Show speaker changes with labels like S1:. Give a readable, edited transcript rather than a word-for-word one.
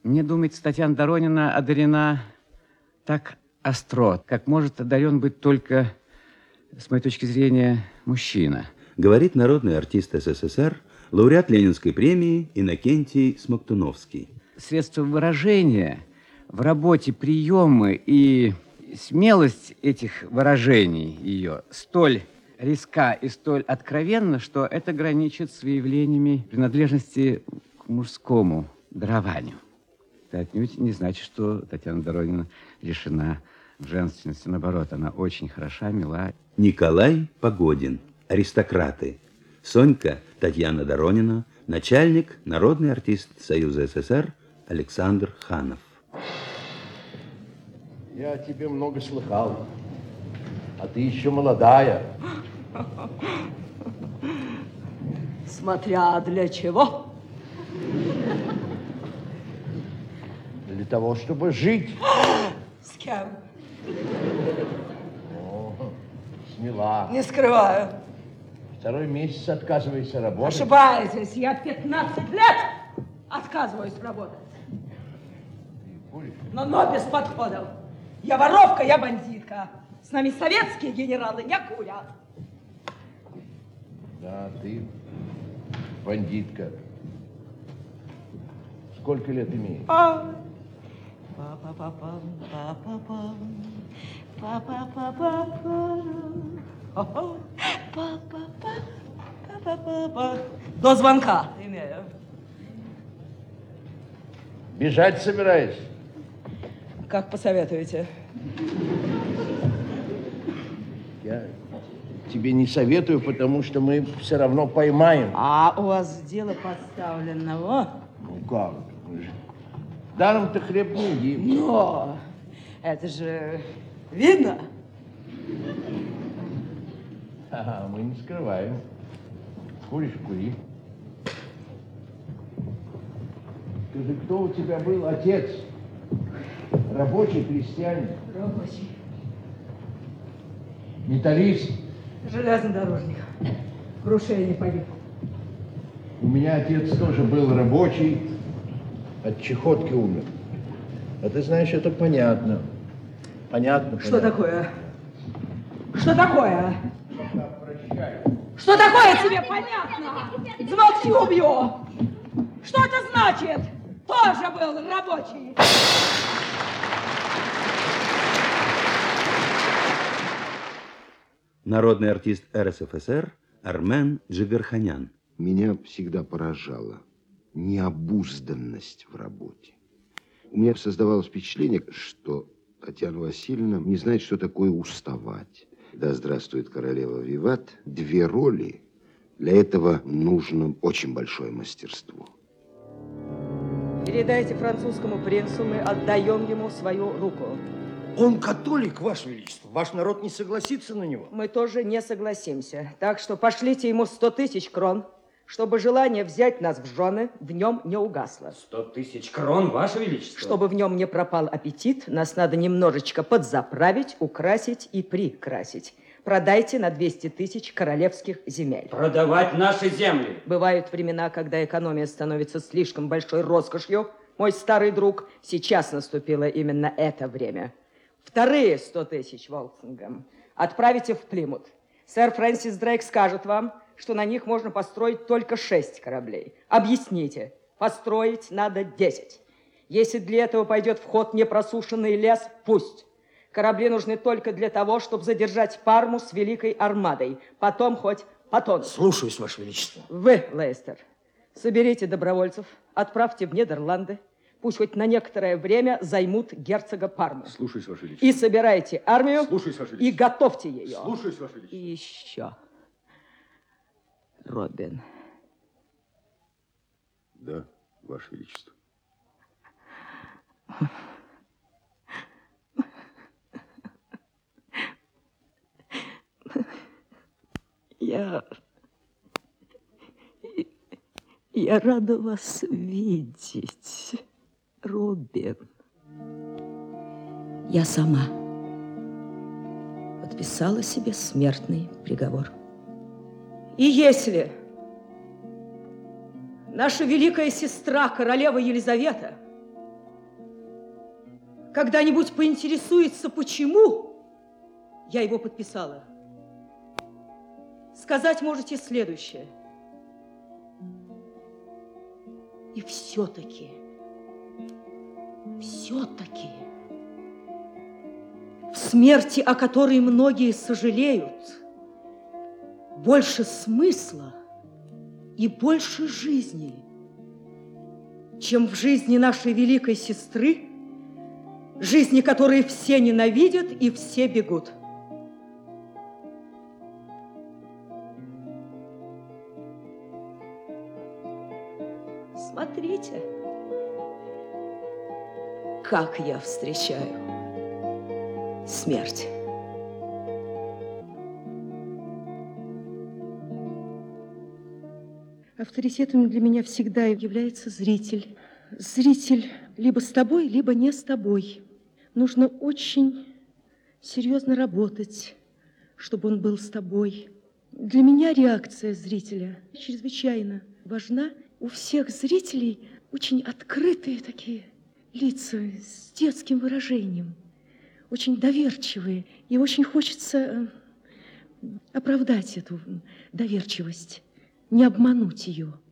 S1: Мне думается, Татьяна Доронина одарена так остро, как может одарен быть только, с моей точки зрения, мужчина.
S2: Говорит народный артист СССР, лауреат Ленинской премии Иннокентий Смоктуновский.
S1: Средства выражения в работе, приемы и смелость этих выражений ее столь резка и столь откровенна, что это граничит с выявлениями принадлежности к мужскому дарованию. Это отнюдь не значит, что Татьяна Доронина лишена женственности. Наоборот, она очень хороша, мила.
S2: Николай Погодин. Аристократы. Сонька Татьяна Доронина. Начальник, народный артист Союза СССР Александр Ханов.
S3: Я о тебе много слыхал, а ты еще молодая.
S4: Смотря для чего.
S3: Для того, чтобы жить.
S4: С кем?
S3: О, смела.
S4: Не скрываю.
S3: Второй месяц отказываешься работать.
S4: Ошибаетесь, я 15 лет отказываюсь работать. Но без подходов. Я воровка, я бандитка. С нами советские генералы не курят.
S3: Да, ты бандитка. Сколько лет имеешь?
S4: До звонка имею.
S3: Бежать собираешься?
S4: Как посоветуете?
S3: Я тебе не советую, потому что мы все равно поймаем.
S4: А у вас дело поставлено, во?
S3: Ну как? Мы же даром-то хлеб не едим.
S4: Но это же видно.
S3: Ага, мы не скрываем. Куришь, кури. Скажи, кто у тебя был отец? Рабочий, крестьянин?
S4: Рабочий.
S3: Металлист?
S4: Железнодорожник. В крушении погиб.
S3: У меня отец тоже был рабочий, от чехотки умер. А ты знаешь, это понятно. Понятно.
S4: Что такое? Что такое? Что такое тебе понятно? Замолчи, убью! Что это значит? Тоже был рабочий.
S2: Народный артист РСФСР Армен Джигарханян.
S5: Меня всегда поражала необузданность в работе. У меня создавалось впечатление, что Татьяна Васильевна не знает, что такое уставать. Да здравствует королева Виват. Две роли. Для этого нужно очень большое мастерство.
S4: Передайте французскому принцу, мы отдаем ему свою руку.
S6: Он католик, Ваше Величество. Ваш народ не согласится на него.
S4: Мы тоже не согласимся. Так что пошлите ему 100 000 крон, чтобы желание взять нас в жены в нем не угасло.
S7: 100 000 крон, Ваше Величество.
S4: Чтобы в нем не пропал аппетит, нас надо немножечко подзаправить, украсить и прикрасить. Продайте на 200 000 королевских земель.
S7: Продавать наши земли.
S4: Бывают времена, когда экономия становится слишком большой роскошью. Мой старый друг, сейчас наступило именно это время. Вторые 100 000 Волфингом отправите в Плимут. Сэр Фрэнсис Дрейк скажет вам, что на них можно построить только 6 кораблей. Объясните, построить надо 10. Если для этого пойдет в ход непросушенный лес, пусть. Корабли нужны только для того, чтобы задержать Парму с Великой Армадой. Потом хоть потонут.
S6: Слушаюсь, Ваше Величество.
S4: Вы, Лейстер, соберите добровольцев, отправьте в Нидерланды. Пусть хоть на некоторое время займут герцога Парму.
S7: Слушаюсь, Ваше Величество.
S4: И собирайте армию.
S7: Слушаюсь, Ваше
S4: И
S7: Величество.
S4: готовьте ее.
S7: Слушаюсь, Ваше Величество.
S4: И еще, Робин.
S5: Да, Ваше Величество.
S4: Я рада вас видеть, Робин. Я сама подписала себе смертный приговор. И если наша великая сестра, королева Елизавета, когда-нибудь поинтересуется, почему я его подписала, сказать можете следующее. И все-таки, в смерти, о которой многие сожалеют, больше смысла и больше жизни, чем в жизни нашей великой сестры, жизни которой все ненавидят и все бегут. Смотрите, как я встречаю смерть. Авторитетом для меня всегда является зритель. Зритель либо с тобой, либо не с тобой. Нужно очень серьезно работать, чтобы он был с тобой. Для меня реакция зрителя чрезвычайно важна. У всех зрителей очень открытые такие лица с детским выражением, очень доверчивые. И очень хочется оправдать эту доверчивость, не обмануть ее.